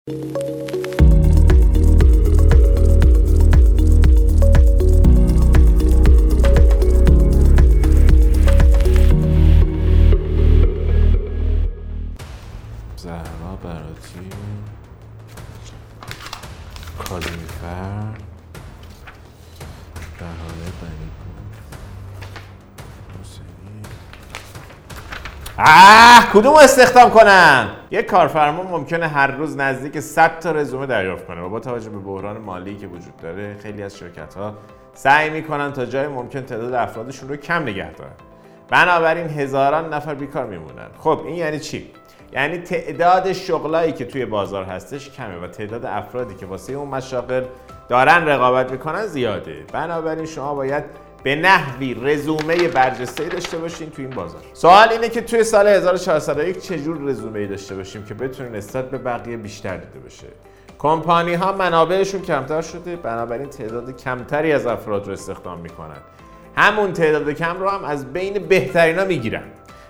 زهرا براتی، کالیفر، بهاره بنیپور، حسینی. کدوم استخدام کنم؟ یک کارفرما ممکنه هر روز نزدیک 100 تا رزومه دریافت کنه و با توجه به بحران مالی که وجود داره خیلی از شرکت‌ها سعی میکنن تا جای ممکن تعداد افرادشون رو کم نگه دارن. بنابراین هزاران نفر بیکار میمونن. خب این یعنی چی؟ یعنی تعداد شغلایی که توی بازار هستش کمه و تعداد افرادی که واسه اون مشاغل دارن رقابت میکنن زیاده. بنابراین شما باید به نحوی رزومه برجسته‌ای داشته باشین توی این بازار. سوال اینه که توی سال 1401 چه جور رزومه‌ای داشته باشیم که بتونه نسبت به بقیه بیشتر دیده بشه. کمپانی ها منابعشون کمتر شده، بنابراین تعداد کمتری از افراد رو استخدام میکنن. همون تعداد کم رو هم از بین بهترینا میگیرن.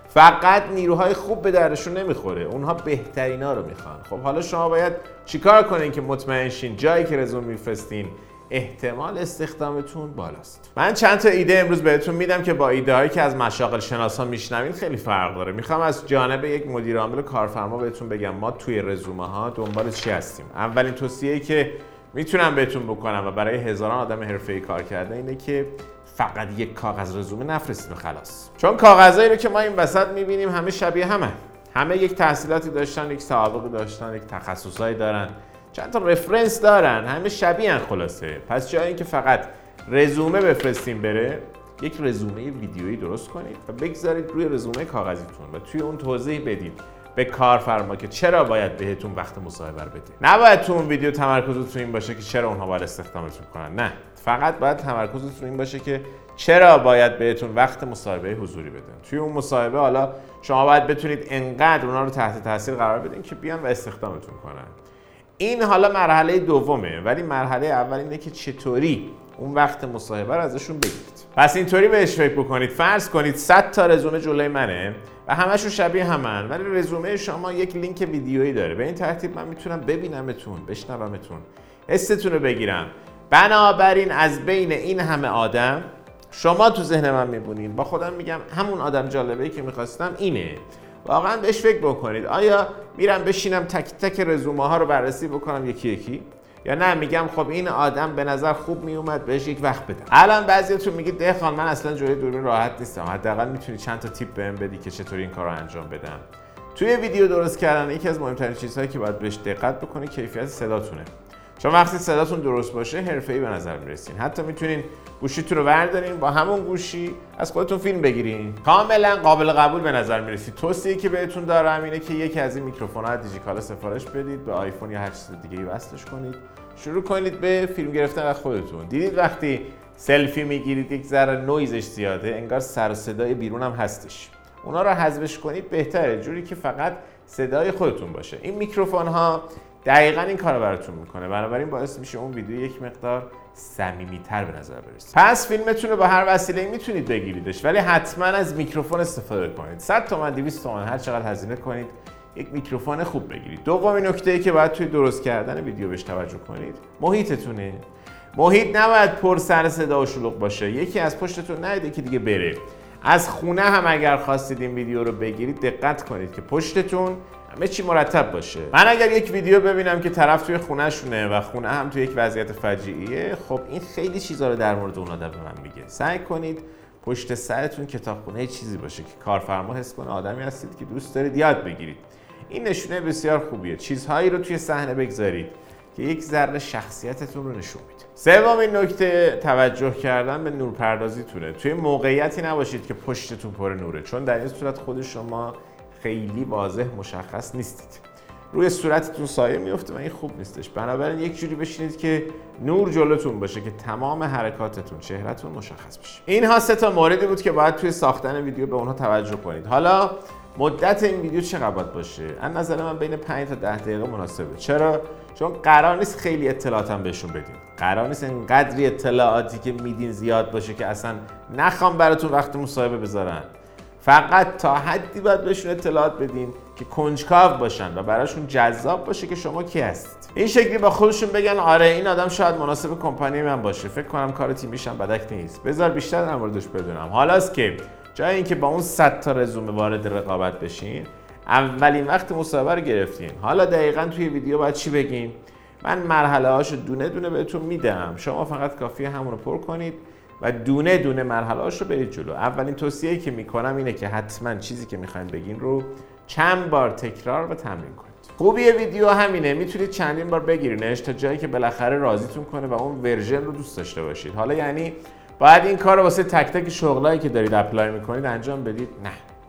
فقط نیروهای خوب به دردشون نمیخوره، اونها بهترینا رو میخوان. خب حالا شما باید چیکار کنین که مطمئن شین جایی که رزومه میفرستین احتمال استخدامتون بالاست. من چند تا ایده امروز بهتون میدم که با ایده هایی که از مشاغل شناسا میشنوین خیلی فرق داره. میخوام از جانب یک مدیر عامل کارفرما بهتون بگم ما توی رزومه ها دنبال چی هستیم. اولین توصیه‌ای که میتونم بهتون بکنم و برای هزاران آدم حرفه‌ای کار کرده اینه که فقط یک کاغذ رزومه نفرستین خلاص. چون کاغذایی رو که ما این وسط میبینیم همه شبیه همه یک تحصیلاتی داشتن، یک سابقه داشتن، یک تخصصایی دارن، چند تا رفرنس دارن، همه شبیه خلاصه. پس جای اینکه فقط رزومه بفرستین بره، یک رزومه ویدیویی درست کنید و بگذارید روی رزومه کاغذیتون و توی اون توضیح بدید به کارفرما که چرا باید بهتون وقت مصاحبه رو بده. نباید تو اون ویدیو تمرکزتون این باشه که چرا اونها باید استخدامتون کنن. نه، فقط باید تمرکزتون این باشه که چرا باید بهتون وقت مصاحبه حضوری بدن. توی اون مصاحبه حالا شما باید بتونید انقدر اونها رو تحت تاثیر قرار بدین که بیان و استخدامتون کنن. این حالا مرحله دومه، ولی مرحله اول اینه که چطوری اون وقت مصاحبه رو ازشون بگیرید. پس اینطوری بهش فکر بکنید. فرض کنید 100 تا رزومه جلوی منه و همشون شبیه همن، ولی رزومه شما یک لینک ویدیویی داره. به این ترتیب من میتونم ببینمتون، بشنومتون، حستون رو بگیرم. بنابراین از بین این همه آدم شما تو ذهن من میبونین، با خودم میگم همون آدم جالبه‌ای که میخواستم اینه. واقعا بهش فکر بکنید. آیا میرم بشینم تک تک رزومه ها رو بررسی بکنم یکی یکی، یا نه میگم خب این آدم به نظر خوب میومد بهش یک وقت بدم. الان بعضیاتون میگید دهخان من اصلا جوری دوربین راحت نیستم، حداقل میتونی چند تا تیپ بهم بدی که چطوری این کارو انجام بدم. توی ویدیو درست کردن یکی از مهمترین چیزهایی که باید بهش دقت بکنید کیفیت صداتونه. چون وقتی صداتون درست باشه حرفه‌ای به نظر میرسین. حتی میتونین گوشیتون رو بردارین با همون گوشی از خودتون فیلم بگیرین. کاملا قابل قبول به نظر میرسید. توصیه‌ای که بهتون دارم اینه که یکی از این میکروفون‌ها دیجیکالا سفارش بدید، به آیفون یا هر چیز دیگه‌ای وصلش کنید. شروع کنید به فیلم گرفتن از خودتون. دیدید وقتی سلفی میگیرید یک ذره نویزش زیاده، انگار سر و صدای بیرون هم هستش. اونا رو حذفش کنید بهتره، جوری که فقط صدای خودتون باشه. این میکروفون‌ها دقیقاً این کارو براتون میکنه، بنابراین باعث میشه اون ویدیو یک مقدار صمیمیت‌تر به نظر برسه. پس فیلمتون رو با هر وسیله‌ای میتونید بگیریدش، ولی حتما از میکروفون استفاده کنید. 100 تومن 200 تومن هر چقدر هزینه کنید یک میکروفون خوب بگیرید. دومین نکته‌ای که باید توی درست کردن ویدیو بهش توجه کنید محیطتونه. محیط نباید پر سر صدا و شلوغ باشه. یکی از پشتتون نیاد یکی دیگه بره. از خونه هم اگر خواستید این ویدیو رو بگیرید دقت کنید که پشتتون همه چی مرتب باشه. من اگر یک ویدیو ببینم که طرف توی خونه شونه و خونه هم توی یک وضعیت فجیعیه، خب این خیلی چیزا رو در مورد اون آدم به من میگه. سعی کنید پشت سرتون کتابخونه چیزی باشه که کارفرما حس کنه آدمی هستید که دوست دارید یاد بگیرید. این نشونه بسیار خوبیه. چیزهایی رو توی صحنه بگذارید که یک ذره شخصیتتون رو نشون میده. سومین نکته توجه کردن به نورپردازیتونه. توی موقعیتی نباشید که پشتتون پر نوره، چون در این صورت خود شما خیلی واضح مشخص نیستید. روی صورتتون سایه میفته و این خوب نیستش. بنابراین یک جوری بشینید که نور جلوتون باشه که تمام حرکاتتون، چهرهتون مشخص بشه. اینها 3 تا موردی بود که باید توی ساختن ویدیو به اونها توجه کنید. حالا مدت این ویدیو چقدر باید باشه؟ از نظر من بین 5 تا 10 دقیقه مناسبه. چرا؟ چون قرار نیست خیلی اطلاعاتم بهشون بدین. قرار نیست اینقدری اطلاعاتی که میدین زیاد باشه که اصلا نخوام براتون وقت مصاحبه بذارن. فقط تا حدی باید بهشون اطلاعات بدین که کنجکاو باشن و براشون جذاب باشه که شما کی هستید. این شکلی با خودشون بگن آره این آدم شاید مناسب کمپانی من باشه، فکر کنم کار تیمیش هم بدک نیست، بذار بیشتر در موردش بدونم. حالاست که جای اینکه با اون 100 تا رزومه وارد رقابت بشین، اولین وقت مصاحبه رو گرفتین. حالا دقیقاً توی ویدیو باید چی بگین؟ من مرحله هاشو دونه دونه بهتون میدم، شما فقط کافیه همون رو پر کنید و دونه دونه مرحله هاشو برید جلو. اولین توصیه‌ای که میکنم اینه که حتما چیزی که میخواین بگین رو چند بار تکرار و تمرین کنید. خوبی ویدیو همینه، میتونید چندین بار بگیرینش تا جایی که بالاخره راضیتون کنه و اون ورژن رو دوست داشته باشید. حالا یعنی باید این کار رو واسه تک تک شغلایی که دارید اپلای میکنید انجام بدید؟ نه،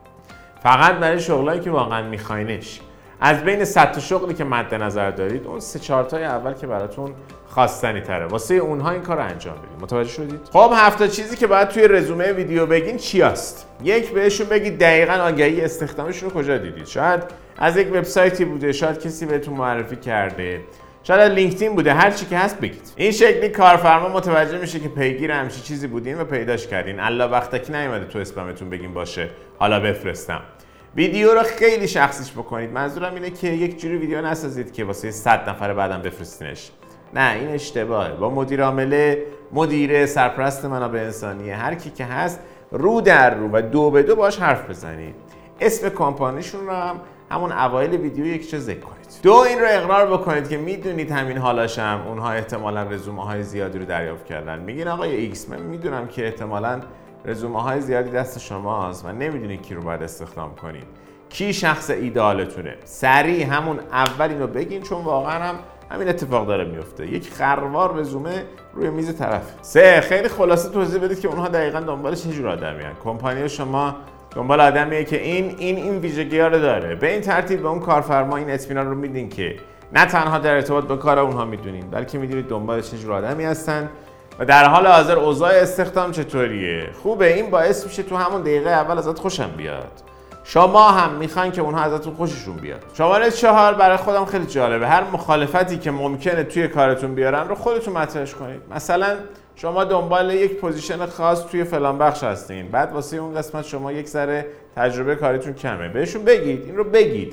فقط برای شغلایی که واقعا میخواینش. از بین 100 تا شغلی که مد نظر دارید، اون 3-4 تای اول که براتون خواستنی تره، واسه اونها این کار رو انجام بدید. متوجه شدید؟ خب 7 چیزی که باید توی رزومه ویدیو بگین چی است؟ یک، بهشون بگید دقیقاً آگهی استخدامشون رو کجا دیدید. شاید از یک وبسایتی بوده، شاید کسی بهتون معرفی کرده، شاید لینکدین بوده، هر چی که هست بگید. این شکلی کارفرما متوجه میشه که پیگیر همچین چیزی بودین و پیداش کردین. الله وقتکی نیومده تو اسپمتون بگین باشه حالا بفرستم. ویدیو رو خیلی شخصیش بکنید. منظورم اینه که یک جوری ویدیو نسازید که واسه 100 نفر بعدم بفرستینش. نه، این اشتباهه. با مدیر عامل، مدیر، سرپرست منابع انسانیه، هر کی که هست رو در رو و دو به دو باش حرف بزنید. اسم کمپانیشون رو هم همون اوایل ویدیو یک چه ذکر کنید. دو، این رو اقرار بکنید که میدونید همین حالاشم اونها احتمالاً رزومه های زیادی رو دریافت کردن. میگین آقای ایکس، من میدونم که احتمالاً رزومه های زیادی دست شماست و نمیدونید کی رو باید استخدام کنید، کی شخص ایدئالتونه. سریع همون اول اینو بگین، چون واقعا هم همین اتفاق داره میفته. یک خروار رزومه روی میز طرف. 3، خیلی خلاصه توضیح بدید که اونها دقیقاً دنبال چه جور آدمیان. کمپانی شما دنبال آدمیه که این ویژگی‌ها رو داره. به این ترتیب به اون کارفرما این اطمینان رو میدین که نه تنها در ارتباط با کار اونها میدونین، بلکه میدونید دنبال چه جور آدمی هستن و در حال حاضر اوضاع استخدام چطوریه. خوبه، این باعث میشه تو همون دقیقه اول ازت خوشم بیاد. شما هم میخواین که اونها ازتون خوششون بیاد. شماره 4، برای خودم خیلی جالبه. هر مخالفتی که ممکنه توی کارتون بیارن رو خودتون مطرحش کنید. مثلا شما دنبال یک پوزیشن خاص توی فلان بخش هستین، بعد واسه اون قسمت شما یک ذره تجربه کاریتون کمه. بهشون بگید، این رو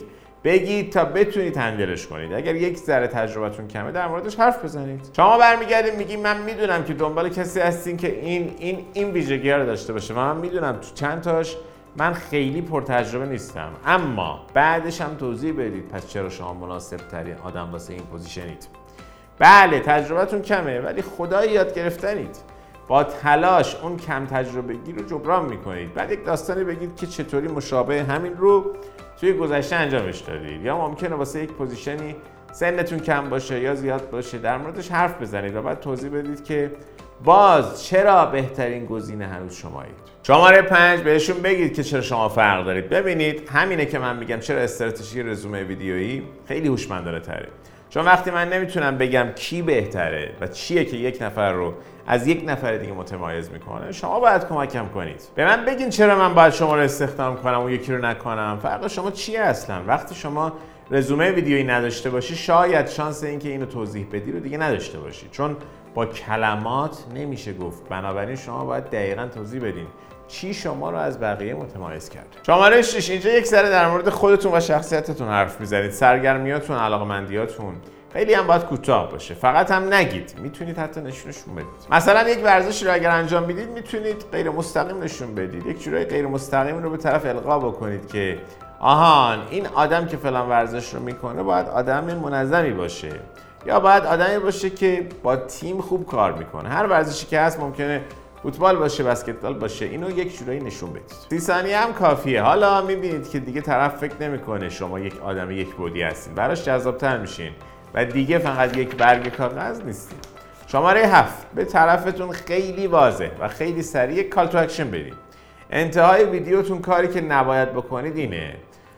بگید تا بتونید هندلش کنید. اگر یک ذره تجربتون کمه در موردش حرف بزنید. شما برمیگردین میگین من میدونم که دنبال کسی هستین که این ویژگی‌ها رو داشته باشه و من میدونم تو چند تاش من خیلی پرتجربه نیستم، اما بعدش هم توضیح بدید پس چرا شما مناسب ترین آدم واسه این پوزیشنید. بله تجربتون کمه ولی خدای یاد گرفتنید. با تلاش اون کم تجربگی رو جبران میکنید. بعد یک داستانی بگید که چطوری مشابه همین رو توی گذشته انجامش دادید، یا ممکنه واسه یک پوزیشنی سنتون کم باشه یا زیاد باشه در موردش حرف بزنید و بعد توضیح بدید که باز چرا بهترین گزینه هنوز شمایید. شماره 5، بهشون بگید که چرا شما فرق دارید. ببینید همینه که من میگم چرا استراتژی رزومه ویدیویی خیلی هوشمندانه تره. چون وقتی من نمیتونم بگم کی بهتره و چیه که یک نفر رو از یک نفر دیگه متمایز میکنه، شما باید کمکم کنید. به من بگین چرا من باید شما رو استخدام کنم و یکی رو نکنم. فرق شما چیه اصلا؟ وقتی شما رزومه ویدیویی نداشته باشی، شاید شانس اینکه اینو توضیح بدی رو دیگه نداشته باشی، چون با کلمات نمیشه گفت. بنابراین شما باید دقیقاً توضیح بدین چی شما رو از بقیه متمایز کرد. شماره 6، اینجا یک ذره در مورد خودتون و شخصیتتون حرف میزنید. سرگرمیاتون، علاقمندیاتون خیلی هم باید کوتاه باشه. فقط هم نگید، میتونید حتی نشونشون بدید. مثلا یک ورزشی رو اگر انجام میدید میتونید غیر مستقیم نشون بدید. یک جورای غیر مستقیم رو به طرف القا بکنید که آهان این آدم که فلان ورزش رو میکنه باید آدم منظمی باشه، یا باید آدمی باشه که با تیم خوب کار میکنه. هر ورزشی که هست، ممکنه فوتبال باشه، بسکتبال باشه، اینو یک جورایی نشون بدید. 30 ثانیه هم کافیه. حالا میبینید که دیگه طرف فکر نمیکنه شما یک آدم یک بعدی هستین، براش جذاب‌تر میشین و دیگه فقط یک برگ کاغذ نیستین. شماره 7، به طرفتون خیلی واضح و خیلی سریع کال تو اکشن بدید. انتهای ویدیوتون کاری که نباید بکنید اینه: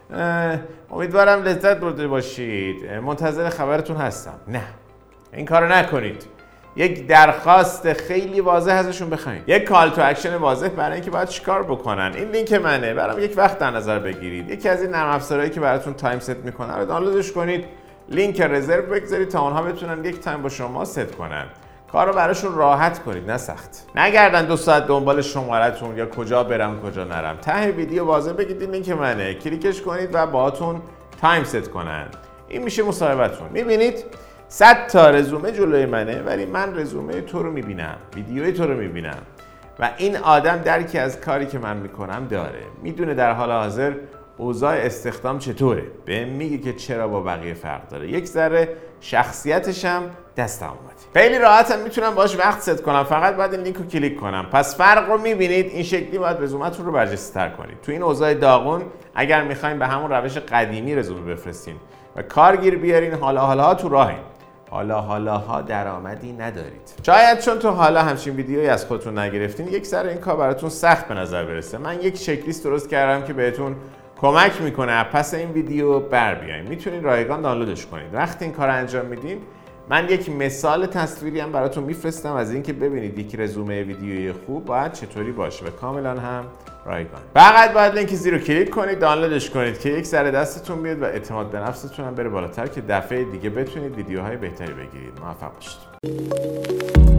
امیدوارم لذت برده باشید، منتظر خبرتون هستم. نه، این کارو نکنید. یک درخواست خیلی واضح ازشون بخواید. یک کال تو اکشن واضح برای اینکه باید چیکار بکنن. این لینک منه، برام یک وقت در نظر بگیرید. یکی از این نرم افزارهایی که براتون تایم ست میکنه رو دانلودش کنید. لینک رزرو بگذارید تا اونها بتونن یک تایم با شما ست کنن. کارو براشون راحت کنید نه سخت. نگردن 2 ساعت دنبال شماره‌تون یا کجا برم کجا نرم. ته ویدیو واضح بگید این لینک منه، کلیکش کنید و باهاتون تایم ست کنن. این میشه مصاحبهتون. میبینید 100 تا رزومه جلوی منه ولی من رزومه تو رو میبینم، ویدیوی تو رو میبینم و این آدم درکی از کاری که من میکنم داره. میدونه در حال حاضر اوضاع استخدام چطوره، بهم میگه که چرا با بقیه فرق داره. یک ذره شخصیتش هم دستم اومده. خیلی راحتم میتونم باش وقت ست کنم، فقط باید این لینک رو کلیک کنم. پس فرق رو میبینید. این شکلی باید رزومتون رو برجسته‌تر کنید. تو این اوضاع داغون اگر میخواین به همون روش قدیمی رزومه بفرستین و کارگیر بیارین، حالا تو راهین. حالا درآمدی ندارید. شاید چون تو حالا همچین ویدیویی از خودتون نگرفتین یک سر این کار براتون سخت به نظر برسه. من یک چک لیست درست کردم که بهتون کمک میکنه پس این ویدیو بر بیاین. میتونین رایگان دانلودش کنید. وقتی این کار انجام میدین من یک مثال تصویری هم براتون میفرستم از اینکه ببینید یک رزومه ویدیویی خوب باید چطوری باشه و کاملا هم رایگان. فقط باید لینک زیر رو کلیک کنید، دانلودش کنید که یک سر دستتون بیاد و اعتماد به نفستون هم بره بالاتر که دفعه دیگه بتونید ویدیوهای بهتری بگیرید. موفق باشید.